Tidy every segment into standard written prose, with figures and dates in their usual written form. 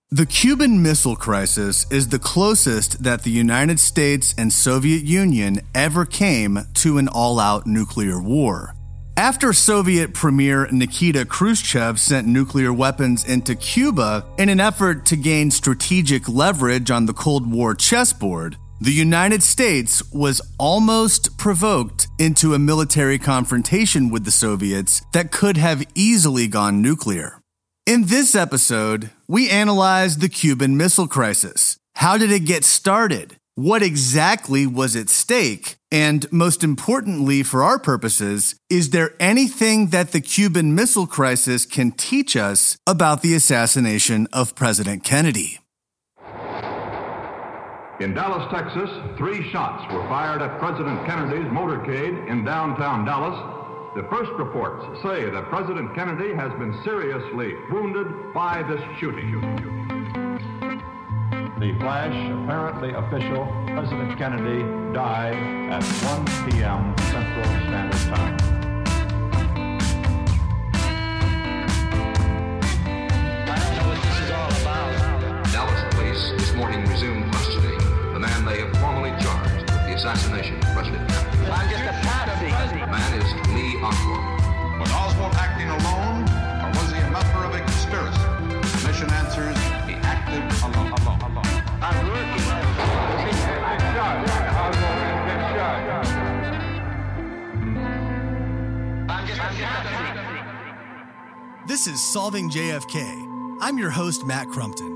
The Cuban Missile Crisis is the closest that the United States and Soviet Union ever came to an all-out nuclear war. After Soviet Premier Nikita Khrushchev sent nuclear weapons into Cuba in an effort to gain strategic leverage on the Cold War chessboard, the United States was almost provoked into a military confrontation with the Soviets that could have easily gone nuclear. In this episode, we analyze the Cuban Missile Crisis. How did it get started? What exactly was at stake? And most importantly for our purposes, is there anything that the Cuban Missile Crisis can teach us about the assassination of President Kennedy? In Dallas, Texas, 3 shots were fired at President Kennedy's motorcade in downtown Dallas. The first reports say that President Kennedy has been seriously wounded by this shooting. The flash, apparently official, President Kennedy died at 1 p.m. Central Standard Time. I don't know what this is all about. Dallas police this morning resumed questioning the man they have formally charged with the assassination of President Kennedy. I'm just a patsy. The man is Lee Oswald. Was Oswald acting alone, or was he a member of a conspiracy? The commission answers he acted alone. I'm working. I'm just a patsy. This is Solving JFK. I'm your host, Matt Crumpton.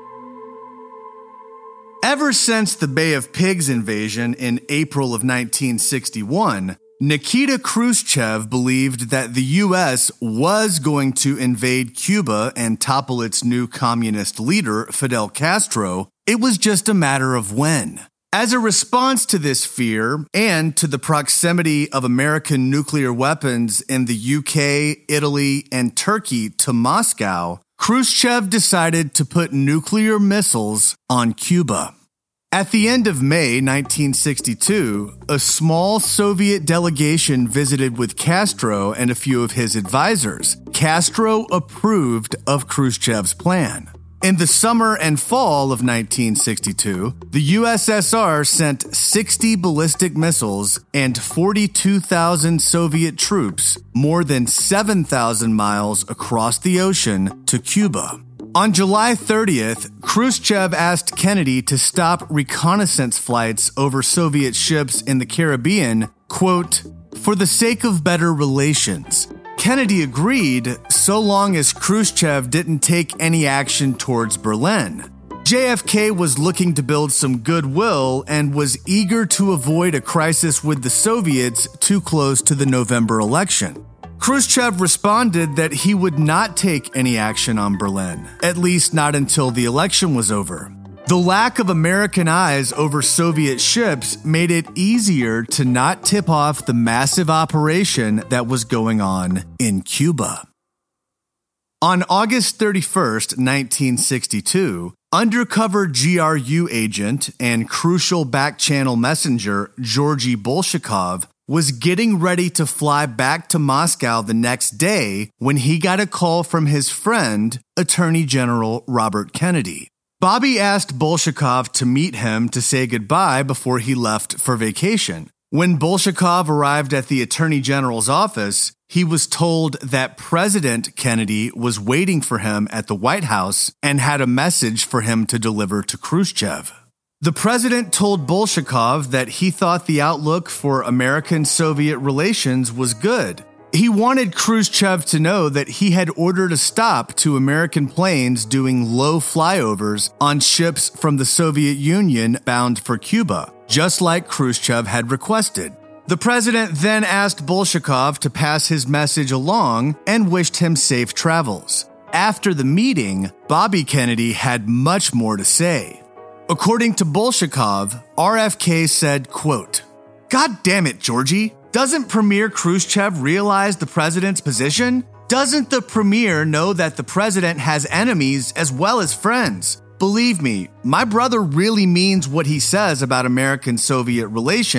Ever since the Bay of Pigs invasion in April of 1961, Nikita Khrushchev believed that the U.S. was going to invade Cuba and topple its new communist leader, Fidel Castro. It was just a matter of when. As a response to this fear and to the proximity of American nuclear weapons in the UK, Italy, and Turkey to Moscow, Khrushchev decided to put nuclear missiles on Cuba. At the end of May 1962, a small Soviet delegation visited with Castro and a few of his advisors. Castro approved of Khrushchev's plan. In the summer and fall of 1962, the USSR sent 60 ballistic missiles and 42,000 Soviet troops more than 7,000 miles across the ocean to Cuba. On July 30th, Khrushchev asked Kennedy to stop reconnaissance flights over Soviet ships in the Caribbean, quote, for the sake of better relations. Kennedy agreed so long as Khrushchev didn't take any action towards Berlin. JFK was looking to build some goodwill and was eager to avoid a crisis with the Soviets too close to the November election. Khrushchev responded that he would not take any action on Berlin, at least not until the election was over. The lack of American eyes over Soviet ships made it easier to not tip off the massive operation that was going on in Cuba. On August 31st, 1962, undercover GRU agent and crucial back-channel messenger Georgy Bolshakov was getting ready to fly back to Moscow the next day when he got a call from his friend, Attorney General Robert Kennedy. Bobby asked Bolshakov to meet him to say goodbye before he left for vacation. When Bolshakov arrived at the Attorney General's office, he was told that President Kennedy was waiting for him at the White House and had a message for him to deliver to Khrushchev. The president told Bolshakov that he thought the outlook for American-Soviet relations was good. He wanted Khrushchev to know that he had ordered a stop to American planes doing low flyovers on ships from the Soviet Union bound for Cuba, just like Khrushchev had requested. The president then asked Bolshakov to pass his message along and wished him safe travels. After the meeting, Bobby Kennedy had much more to say. According to Bolshakov, RFK said, quote, "God damn it, Georgie. Doesn't Premier Khrushchev realize the president's position? Doesn't the premier know that the president has enemies as well as friends? Believe me, my brother really means what he says about American-Soviet relations.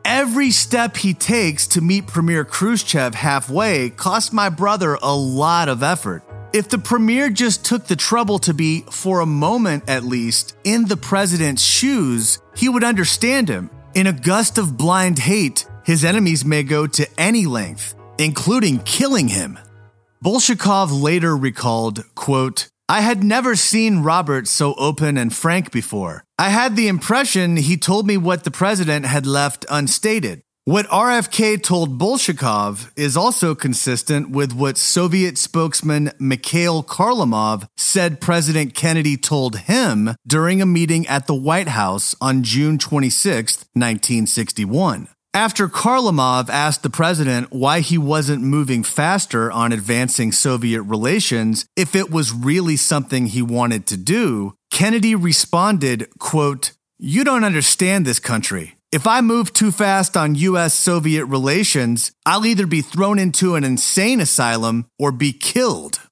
Every step he takes to meet Premier Khrushchev halfway cost my brother a lot of effort. If the premier just took the trouble to be, for a moment at least, in the president's shoes, he would understand him. In a gust of blind hate, his enemies may go to any length, including killing him. Bolshakov later recalled, quote, I had never seen Robert so open and frank before. I had the impression he told me what the president had left unstated. What RFK told Bolshakov is also consistent with what Soviet spokesman Mikhail Kharlamov said President Kennedy told him during a meeting at the White House on June 26, 1961. After Kharlamov asked the president why he wasn't moving faster on advancing Soviet relations if it was really something he wanted to do, Kennedy responded, quote, You don't understand this country. If I move too fast on U.S.-Soviet relations, I'll either be thrown into an insane asylum or be killed.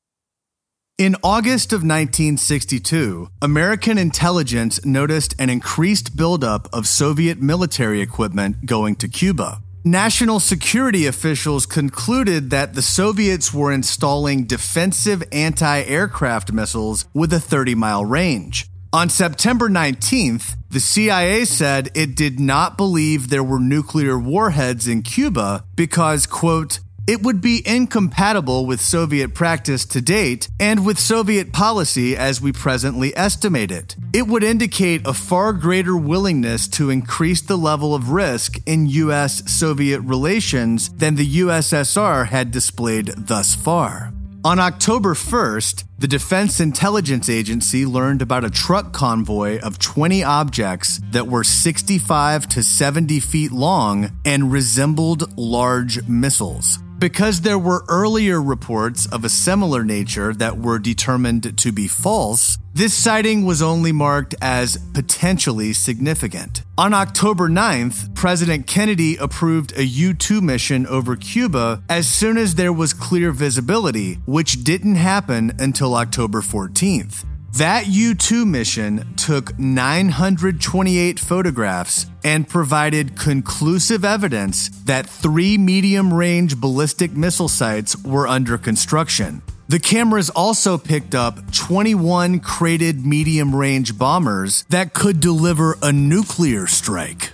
In August of 1962, American intelligence noticed an increased buildup of Soviet military equipment going to Cuba. National security officials concluded that the Soviets were installing defensive anti-aircraft missiles with a 30-mile range. On September 19th, the CIA said it did not believe there were nuclear warheads in Cuba because, quote, it would be incompatible with Soviet practice to date and with Soviet policy as we presently estimate it. It would indicate a far greater willingness to increase the level of risk in U.S.-Soviet relations than the USSR had displayed thus far. On October 1st, the Defense Intelligence Agency learned about a truck convoy of 20 objects that were 65 to 70 feet long and resembled large missiles. Because there were earlier reports of a similar nature that were determined to be false, this sighting was only marked as potentially significant. On October 9th, President Kennedy approved a U-2 mission over Cuba as soon as there was clear visibility, which didn't happen until October 14th. That U-2 mission took 928 photographs and provided conclusive evidence that 3 medium-range ballistic missile sites were under construction. The cameras also picked up 21 crated medium-range bombers that could deliver a nuclear strike.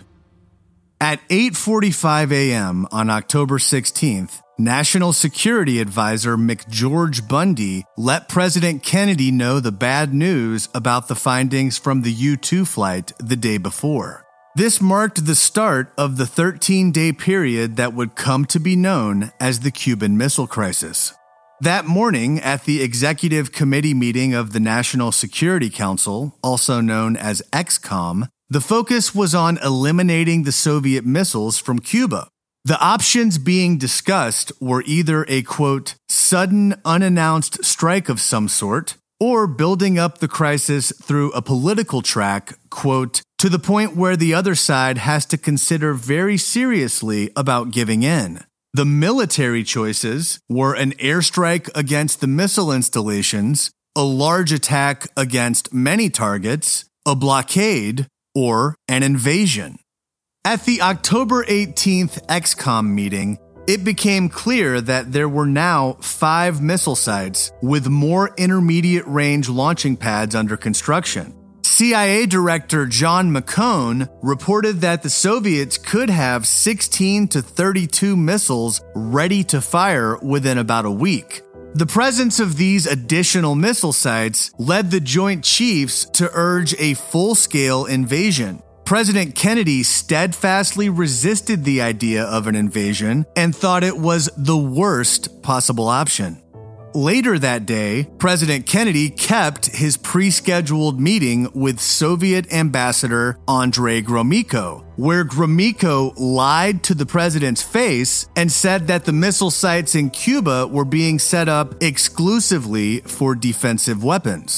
At 8:45 a.m. on October 16th, National Security Advisor McGeorge Bundy let President Kennedy know the bad news about the findings from the U-2 flight the day before. This marked the start of the 13-day period that would come to be known as the Cuban Missile Crisis. That morning, at the Executive Committee meeting of the National Security Council, also known as XCOM, the focus was on eliminating the Soviet missiles from Cuba. The options being discussed were either a, quote, sudden unannounced strike of some sort, or building up the crisis through a political track, quote, to the point where the other side has to consider very seriously about giving in. The military choices were an airstrike against the missile installations, a large attack against many targets, a blockade, or an invasion. At the October 18th XCOM meeting, it became clear that there were now 5 missile sites with more intermediate-range launching pads under construction. CIA Director John McCone reported that the Soviets could have 16 to 32 missiles ready to fire within about a week. The presence of these additional missile sites led the Joint Chiefs to urge a full-scale invasion. President Kennedy steadfastly resisted the idea of an invasion and thought it was the worst possible option. Later that day, President Kennedy kept his pre-scheduled meeting with Soviet Ambassador Andrei Gromyko, where Gromyko lied to the president's face and said that the missile sites in Cuba were being set up exclusively for defensive weapons.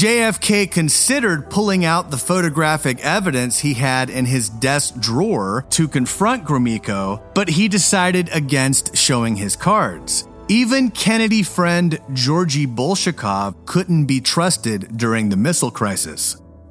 JFK considered pulling out the photographic evidence he had in his desk drawer to confront Gromyko, but he decided against showing his cards. Even Kennedy friend Georgy Bolshakov couldn't be trusted during the missile crisis.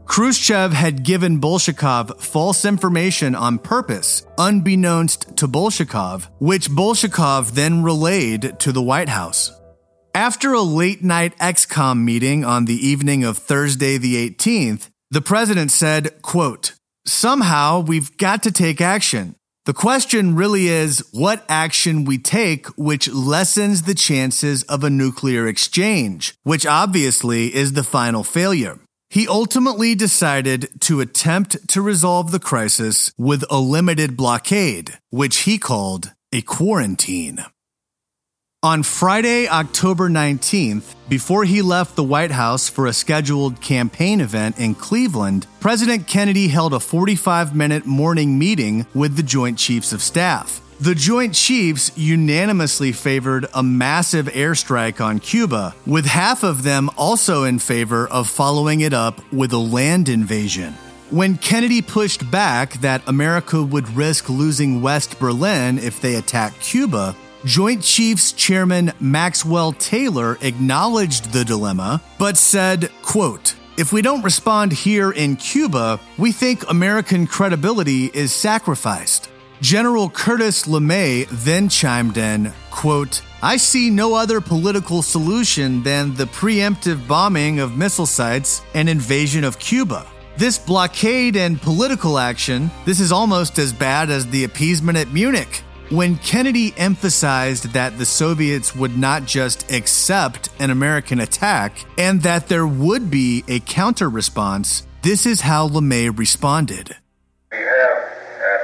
Khrushchev had given Bolshakov false information on purpose, unbeknownst to Bolshakov, which Bolshakov then relayed to the White House. After a late-night ExComm meeting on the evening of Thursday the 18th, the president said, quote, "Somehow we've got to take action. The question really is what action we take which lessens the chances of a nuclear exchange, which obviously is the final failure." He ultimately decided to attempt to resolve the crisis with a limited blockade, which he called a quarantine. On Friday, October 19th, before he left the White House for a scheduled campaign event in Cleveland, President Kennedy held a 45-minute morning meeting with the Joint Chiefs of Staff. The Joint Chiefs unanimously favored a massive airstrike on Cuba, with half of them also in favor of following it up with a land invasion. When Kennedy pushed back that America would risk losing West Berlin if they attacked Cuba, Joint Chiefs Chairman Maxwell Taylor acknowledged the dilemma, but said, quote, "If we don't respond here in Cuba, we think American credibility is sacrificed." General Curtis LeMay then chimed in, quote, "I see no other political solution than the preemptive bombing of missile sites and invasion of Cuba. This blockade and political action, this is almost as bad as the appeasement at Munich." When Kennedy emphasized that the Soviets would not just accept an American attack and that there would be a counter-response, this is how LeMay responded. We have had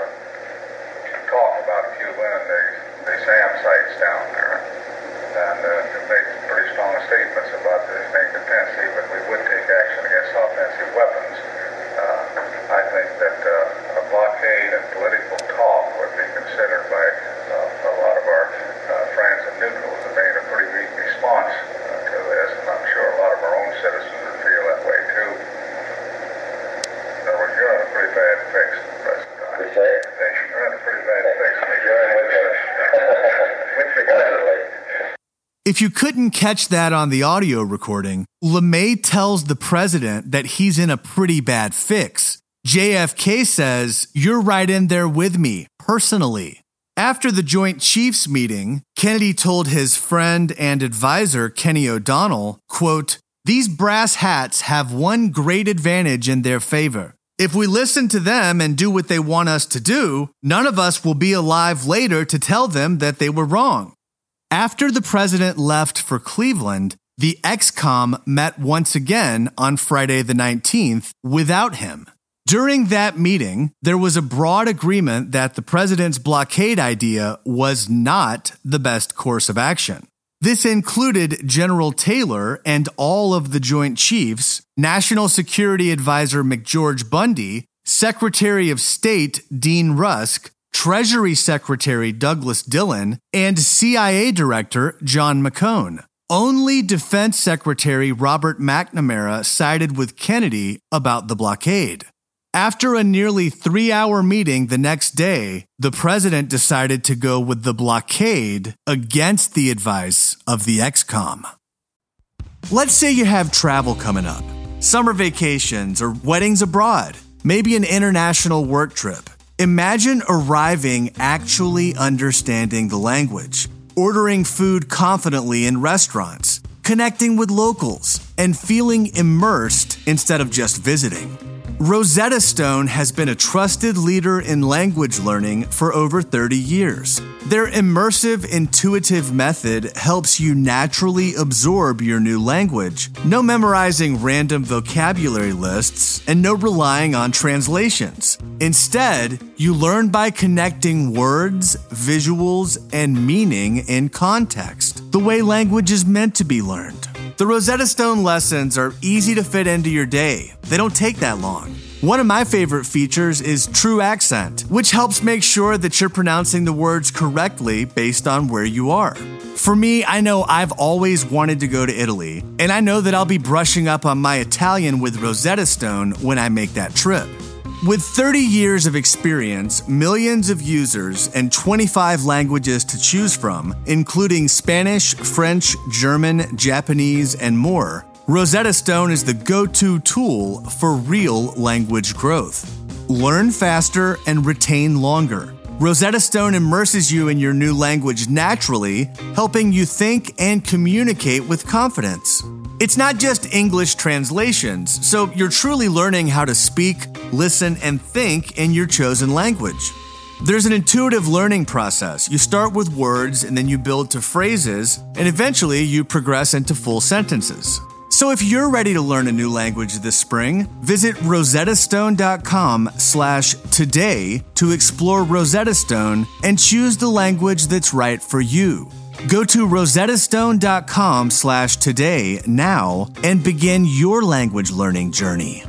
a talk about Cuba and the SAM sites down there, and made pretty strong statements about this being defensive, and we would take action against offensive weapons. I think that a blockade and political talk would be considered by a lot of our friends and neutrals as being a pretty weak response to this, and I'm sure a lot of our own citizens would feel that way too. In other words, you're in a pretty bad fix, President. You're in a pretty bad fix. If you couldn't catch that on the audio recording, LeMay tells the president that he's in a pretty bad fix. JFK says, "You're right in there with me, personally." After the Joint Chiefs meeting, Kennedy told his friend and advisor, Kenny O'Donnell, quote, "These brass hats have one great advantage in their favor. If we listen to them and do what they want us to do, none of us will be alive later to tell them that they were wrong." After the president left for Cleveland, the ExComm met once again on Friday the 19th without him. During that meeting, there was a broad agreement that the president's blockade idea was not the best course of action. This included General Taylor and all of the Joint Chiefs, National Security Advisor McGeorge Bundy, Secretary of State Dean Rusk, Treasury Secretary Douglas Dillon, and CIA Director John McCone. Only Defense Secretary Robert McNamara sided with Kennedy about the blockade. After a nearly 3-hour meeting the next day, the president decided to go with the blockade against the advice of the ExComm. Let's say you have travel coming up, summer vacations or weddings abroad, maybe an international work trip. Imagine arriving actually understanding the language, ordering food confidently in restaurants, connecting with locals, and feeling immersed instead of just visiting. Rosetta Stone has been a trusted leader in language learning for over 30 years. Their immersive, intuitive method helps you naturally absorb your new language. No memorizing random vocabulary lists and no relying on translations. Instead, you learn by connecting words, visuals, and meaning in context, the way language is meant to be learned. The Rosetta Stone lessons are easy to fit into your day. They don't take that long. One of my favorite features is True Accent, which helps make sure that you're pronouncing the words correctly based on where you are. For me, I know I've always wanted to go to Italy, and I know that I'll be brushing up on my Italian with Rosetta Stone when I make that trip. With 30 years of experience, millions of users, and 25 languages to choose from, including Spanish, French, German, Japanese, and more, Rosetta Stone is the go-to tool for real language growth. Learn faster and retain longer. Rosetta Stone immerses you in your new language naturally, helping you think and communicate with confidence. It's not just English translations, so you're truly learning how to speak, listen, and think in your chosen language. There's an intuitive learning process. You start with words, and then you build to phrases, and eventually you progress into full sentences. So if you're ready to learn a new language this spring, visit rosettastone.com/today to explore Rosetta Stone and choose the language that's right for you. Go to rosettastone.com/today now and begin your language learning journey.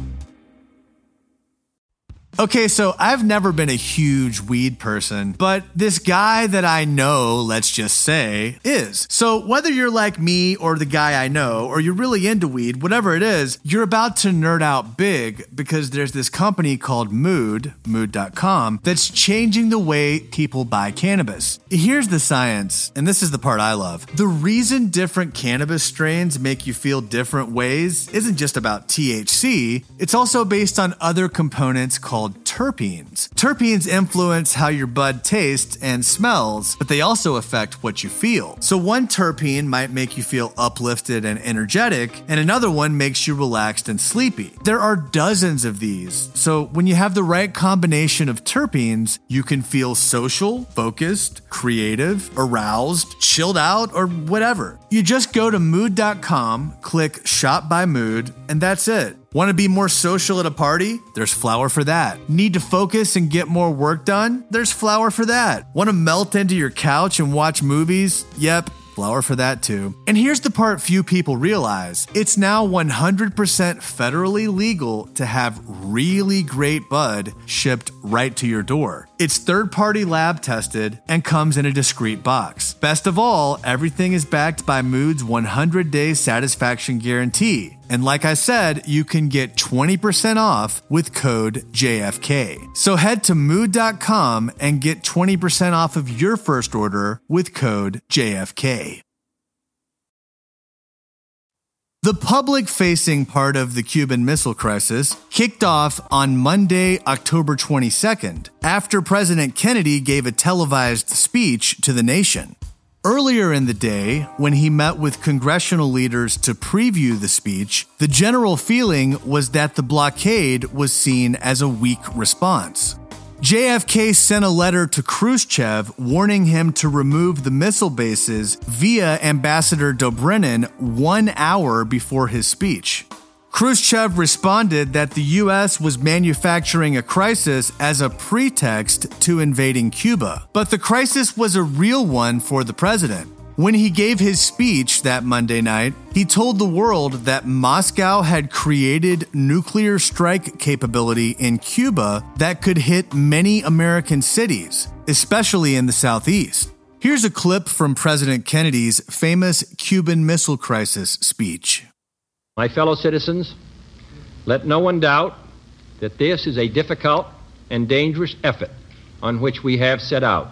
Okay, so I've never been a huge weed person, but this guy that I know, let's just say, is. So whether you're like me or the guy I know, or you're really into weed, whatever it is, you're about to nerd out big because there's this company called Mood.com, that's changing the way people buy cannabis. Here's the science, and this is the part I love. The reason different cannabis strains make you feel different ways isn't just about THC, it's also based on other components called terpenes. Terpenes influence how your bud tastes and smells, but they also affect what you feel. So one terpene might make you feel uplifted and energetic, and another one makes you relaxed and sleepy. There are dozens of these, so when you have the right combination of terpenes, you can feel social, focused, creative, aroused, chilled out, or whatever. You just go to Mood.com, click Shop by Mood, and that's it. Want to be more social at a party? There's flour for that. Need to focus and get more work done? There's flour for that. Want to melt into your couch and watch movies? Yep, flour for that too. And here's the part few people realize. It's now 100% federally legal to have really great bud shipped right to your door. It's third-party lab tested and comes in a discreet box. Best of all, everything is backed by Mood's 100-day satisfaction guarantee. And like I said, you can get 20% off with code JFK. So head to Mood.com and get 20% off of your first order with code JFK. The public-facing part of the Cuban Missile Crisis kicked off on Monday, October 22nd, after President Kennedy gave a televised speech to the nation. Earlier in the day, when he met with congressional leaders to preview the speech, the general feeling was that the blockade was seen as a weak response. JFK sent a letter to Khrushchev warning him to remove the missile bases via Ambassador Dobrynin 1 hour before his speech. Khrushchev responded that the U.S. was manufacturing a crisis as a pretext to invading Cuba, but the crisis was a real one for the president. When he gave his speech that Monday night, he told the world that Moscow had created nuclear strike capability in Cuba that could hit many American cities, especially in the southeast. Here's a clip from President Kennedy's famous Cuban Missile Crisis speech. My fellow citizens, let no one doubt that this is a difficult and dangerous effort on which we have set out.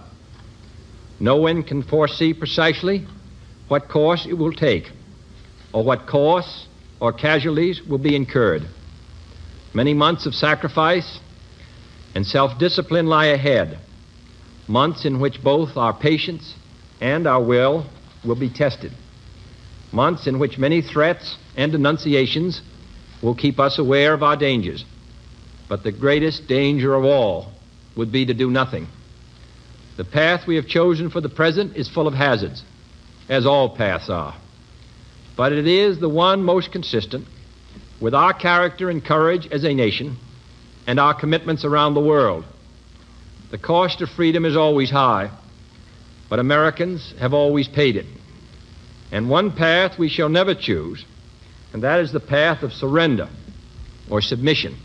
No one can foresee precisely what course it will take, or what costs or casualties will be incurred. Many months of sacrifice and self-discipline lie ahead, months in which both our patience and our will be tested, months in which many threats and denunciations will keep us aware of our dangers. But the greatest danger of all would be to do nothing. The path we have chosen for the present is full of hazards, as all paths are. But it is the one most consistent with our character and courage as a nation and our commitments around the world. The cost of freedom is always high, but Americans have always paid it. And one path we shall never choose, and that is the path of surrender or submission.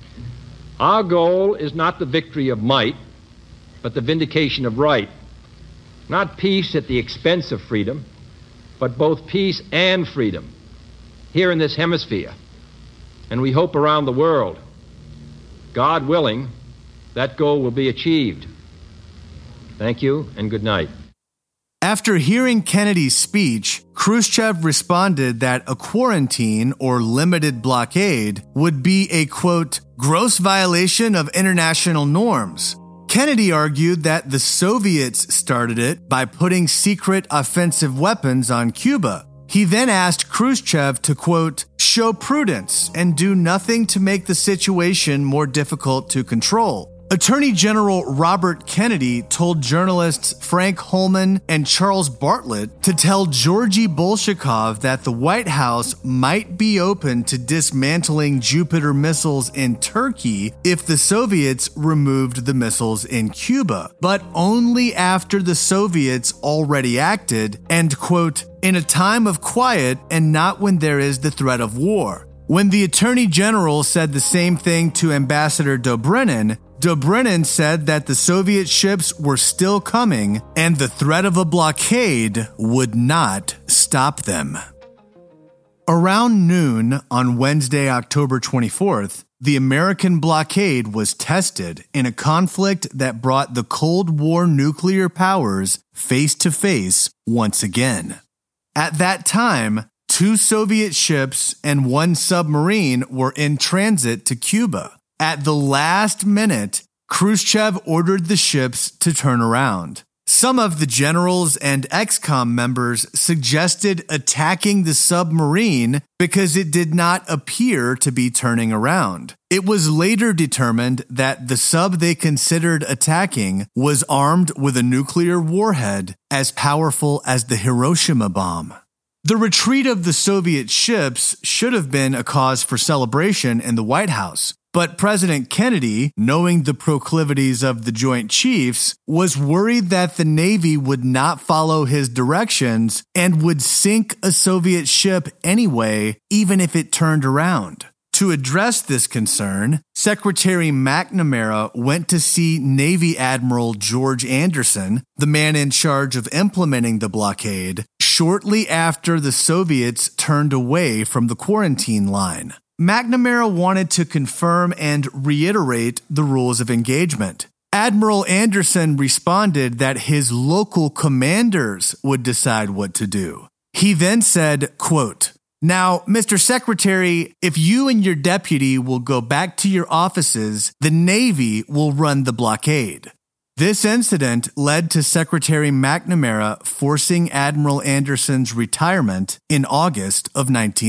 Our goal is not the victory of might, but the vindication of right. Not peace at the expense of freedom, but both peace and freedom here in this hemisphere, and we hope around the world. God willing, that goal will be achieved. Thank you and good night. After hearing Kennedy's speech, Khrushchev responded that a quarantine or limited blockade would be a, quote, gross violation of international norms. Kennedy argued that the Soviets started it by putting secret offensive weapons on Cuba. He then asked Khrushchev to, quote, show prudence and do nothing to make the situation more difficult to control. Attorney General Robert Kennedy told journalists Frank Holman and Charles Bartlett to tell Georgy Bolshakov that the White House might be open to dismantling Jupiter missiles in Turkey if the Soviets removed the missiles in Cuba, but only after the Soviets already acted and, quote, in a time of quiet and not when there is the threat of war. When the Attorney General said the same thing to Ambassador Dobrynin, Dobrynin said that the Soviet ships were still coming and the threat of a blockade would not stop them. Around noon on Wednesday, October 24th, the American blockade was tested in a conflict that brought the Cold War nuclear powers face to face once again. At that time, 2 Soviet ships and 1 submarine were in transit to Cuba. At the last minute, Khrushchev ordered the ships to turn around. Some of the generals and XCOM members suggested attacking the submarine because it did not appear to be turning around. It was later determined that the sub they considered attacking was armed with a nuclear warhead as powerful as the Hiroshima bomb. The retreat of the Soviet ships should have been a cause for celebration in the White House. But President Kennedy, knowing the proclivities of the Joint Chiefs, was worried that the Navy would not follow his directions and would sink a Soviet ship anyway, even if it turned around. To address this concern, Secretary McNamara went to see Navy Admiral George Anderson, the man in charge of implementing the blockade, shortly after the Soviets turned away from the quarantine line. McNamara wanted to confirm and reiterate the rules of engagement. Admiral Anderson responded that his local commanders would decide what to do. He then said, quote, now, Mr. Secretary, if you and your deputy will go back to your offices, the Navy will run the blockade. This incident led to Secretary McNamara forcing Admiral Anderson's retirement in August of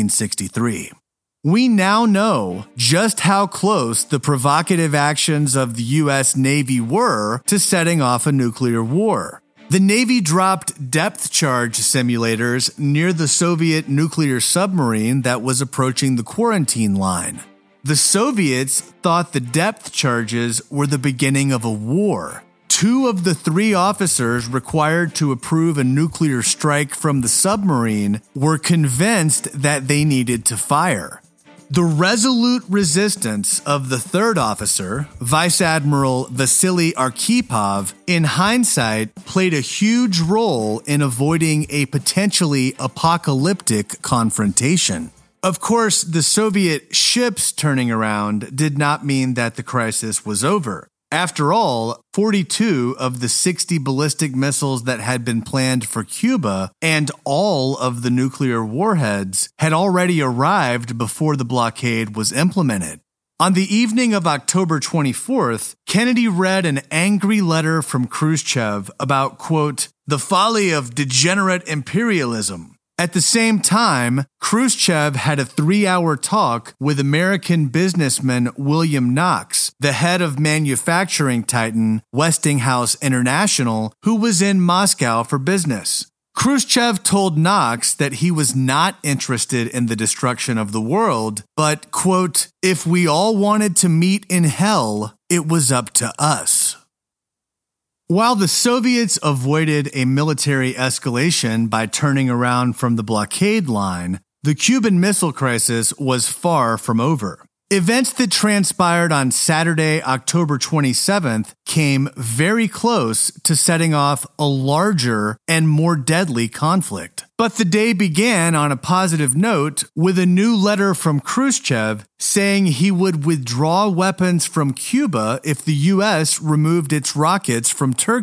1963. We now know just how close the provocative actions of the U.S. Navy were to setting off a nuclear war. The Navy dropped depth charge simulators near the Soviet nuclear submarine that was approaching the quarantine line. The Soviets thought the depth charges were the beginning of a war. 2 of the 3 officers required to approve a nuclear strike from the submarine were convinced that they needed to fire. The resolute resistance of the 3rd officer, Vice Admiral Vasily Arkhipov, in hindsight played a huge role in avoiding a potentially apocalyptic confrontation. Of course, the Soviet ships turning around did not mean that the crisis was over. After all, 42 of the 60 ballistic missiles that had been planned for Cuba and all of the nuclear warheads had already arrived before the blockade was implemented. On the evening of October 24th, Kennedy read an angry letter from Khrushchev about, quote, the folly of degenerate imperialism. At the same time, Khrushchev had a 3-hour talk with American businessman William Knox, the head of manufacturing titan Westinghouse International, who was in Moscow for business. Khrushchev told Knox that he was not interested in the destruction of the world, but, quote, if we all wanted to meet in hell, it was up to us. While the Soviets avoided a military escalation by turning around from the blockade line, the Cuban Missile Crisis was far from over. Events that transpired on Saturday, October 27th, came very close to setting off a larger and more deadly conflict. But the day began on a positive note with a new letter from Khrushchev saying he would withdraw weapons from Cuba if the U.S. removed its rockets from Turkey.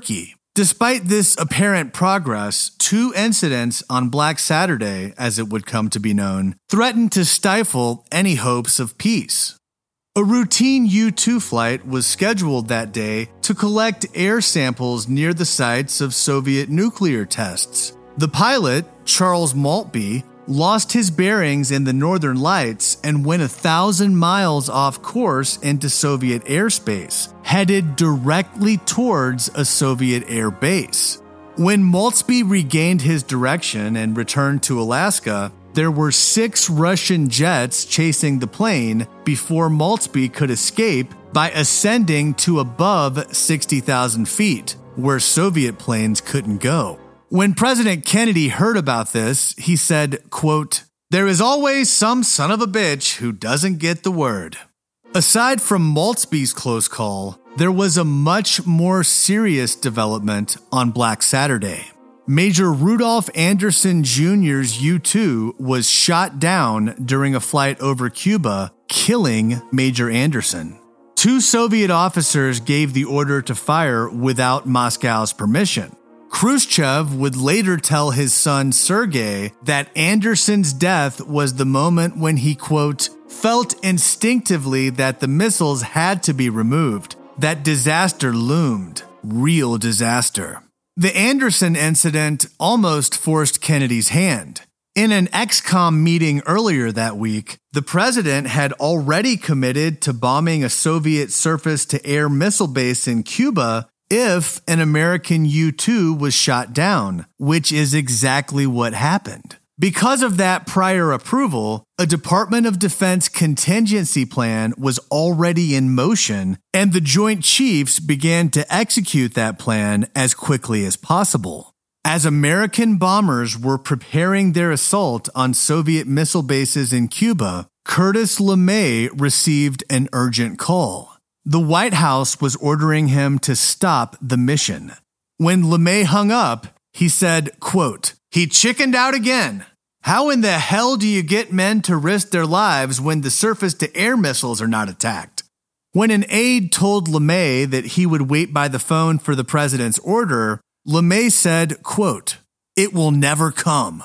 Despite this apparent progress, two incidents on Black Saturday, as it would come to be known, threatened to stifle any hopes of peace. A routine U-2 flight was scheduled that day to collect air samples near the sites of Soviet nuclear tests. The pilot, Charles Maltby, lost his bearings in the Northern Lights and went 1,000 miles off course into Soviet airspace, headed directly towards a Soviet air base. When Maltby regained his direction and returned to Alaska, there were 6 Russian jets chasing the plane before Maltby could escape by ascending to above 60,000 feet, where Soviet planes couldn't go. When President Kennedy heard about this, he said, quote, "There is always some son of a bitch who doesn't get the word." Aside from Maltby's close call, there was a much more serious development on Black Saturday. Major Rudolph Anderson Jr.'s U-2 was shot down during a flight over Cuba, killing Major Anderson. 2 Soviet officers gave the order to fire without Moscow's permission. Khrushchev would later tell his son Sergei that Anderson's death was the moment when he, quote, felt instinctively that the missiles had to be removed, that disaster loomed, real disaster. The Anderson incident almost forced Kennedy's hand. In an ex-com meeting earlier that week, the president had already committed to bombing a Soviet surface-to-air missile base in Cuba if an American U-2 was shot down, which is exactly what happened. Because of that prior approval, a Department of Defense contingency plan was already in motion, and the Joint Chiefs began to execute that plan as quickly as possible. As American bombers were preparing their assault on Soviet missile bases in Cuba, Curtis LeMay received an urgent call. The White House was ordering him to stop the mission. When LeMay hung up, he said, quote, "He chickened out again. How in the hell do you get men to risk their lives when the surface-to-air missiles are not attacked?" When an aide told LeMay that he would wait by the phone for the president's order, LeMay said, quote, "It will never come."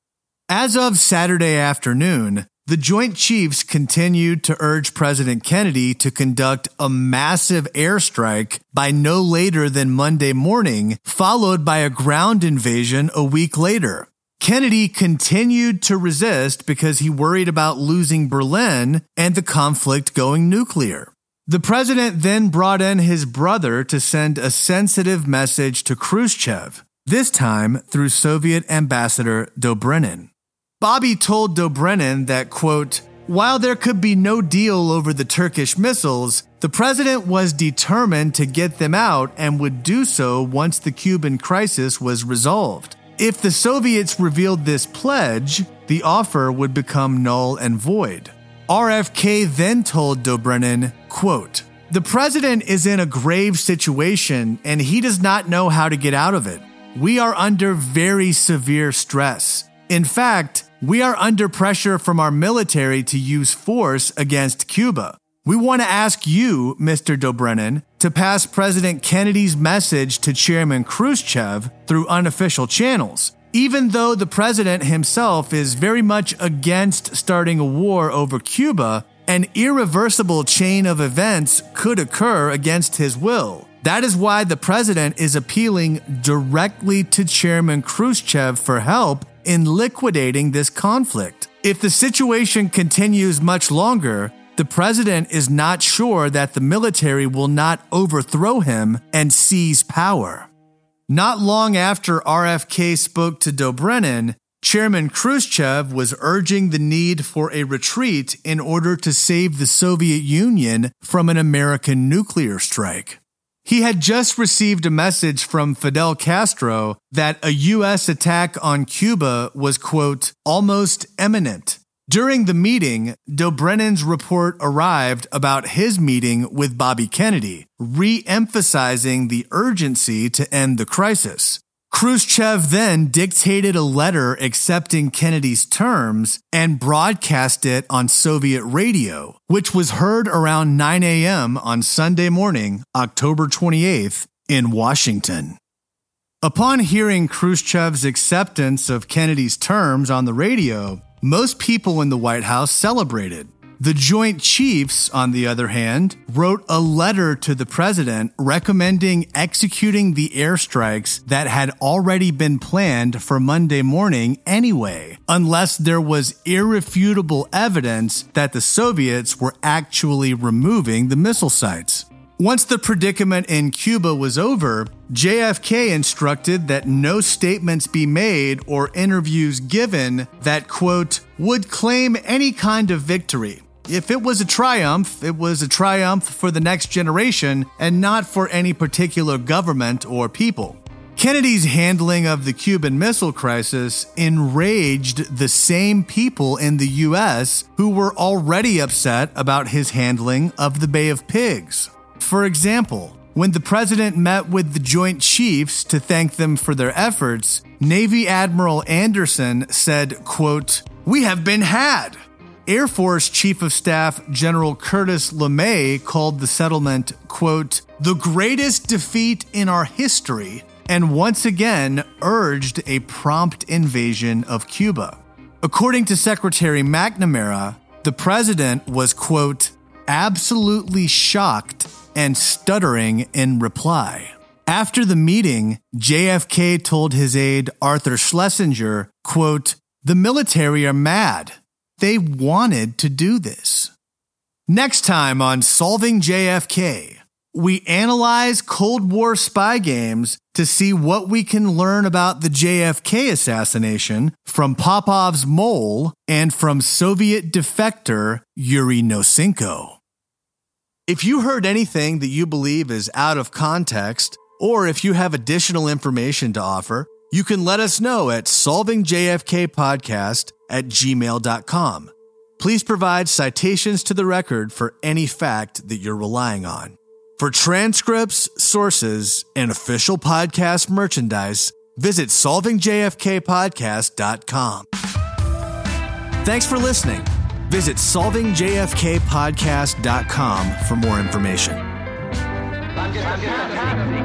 As of Saturday afternoon, the Joint Chiefs continued to urge President Kennedy to conduct a massive airstrike by no later than Monday morning, followed by a ground invasion a week later. Kennedy continued to resist because he worried about losing Berlin and the conflict going nuclear. The president then brought in his brother to send a sensitive message to Khrushchev, this time through Soviet Ambassador Dobrynin. Bobby told Dobrynin that, quote, "While there could be no deal over the Turkish missiles, the president was determined to get them out and would do so once the Cuban crisis was resolved. If the Soviets revealed this pledge, the offer would become null and void." RFK then told Dobrynin, quote, "The president is in a grave situation and he does not know how to get out of it. We are under very severe stress. In fact, we are under pressure from our military to use force against Cuba. We want to ask you, Mr. Dobrynin, to pass President Kennedy's message to Chairman Khrushchev through unofficial channels. Even though the president himself is very much against starting a war over Cuba, an irreversible chain of events could occur against his will. That is why the president is appealing directly to Chairman Khrushchev for help in liquidating this conflict. If the situation continues much longer, the president is not sure that the military will not overthrow him and seize power." Not long after RFK spoke to Dobrynin, Chairman Khrushchev was urging the need for a retreat in order to save the Soviet Union from an American nuclear strike. He had just received a message from Fidel Castro that a U.S. attack on Cuba was, quote, almost imminent. During the meeting, Dobrynin's report arrived about his meeting with Bobby Kennedy, re-emphasizing the urgency to end the crisis. Khrushchev then dictated a letter accepting Kennedy's terms and broadcast it on Soviet radio, which was heard around 9 a.m. on Sunday morning, October 28th, in Washington. Upon hearing Khrushchev's acceptance of Kennedy's terms on the radio, most people in the White House celebrated. The Joint Chiefs, on the other hand, wrote a letter to the president recommending executing the airstrikes that had already been planned for Monday morning anyway, unless there was irrefutable evidence that the Soviets were actually removing the missile sites. Once the predicament in Cuba was over, JFK instructed that no statements be made or interviews given that, quote, would claim any kind of victory. If it was a triumph, it was a triumph for the next generation and not for any particular government or people. Kennedy's handling of the Cuban Missile Crisis enraged the same people in the U.S. who were already upset about his handling of the Bay of Pigs. For example, when the president met with the Joint Chiefs to thank them for their efforts, Navy Admiral Anderson said, quote, "We have been had." Air Force Chief of Staff General Curtis LeMay called the settlement, quote, "the greatest defeat in our history," and once again urged a prompt invasion of Cuba. According to Secretary McNamara, the president was, quote, "absolutely shocked and stuttering in reply." After the meeting, JFK told his aide Arthur Schlesinger, quote, "the military are mad. They wanted to do this." Next time on Solving JFK, we analyze Cold War spy games to see what we can learn about the JFK assassination from Popov's mole and from Soviet defector Yuri Nosenko. If you heard anything that you believe is out of context, or if you have additional information to offer, you can let us know at solvingjfkpodcast@gmail.com. Please provide citations to the record for any fact that you're relying on. For transcripts, sources, and official podcast merchandise, visit solvingjfkpodcast.com. Thanks for listening. Visit solvingjfkpodcast.com for more information. I'm just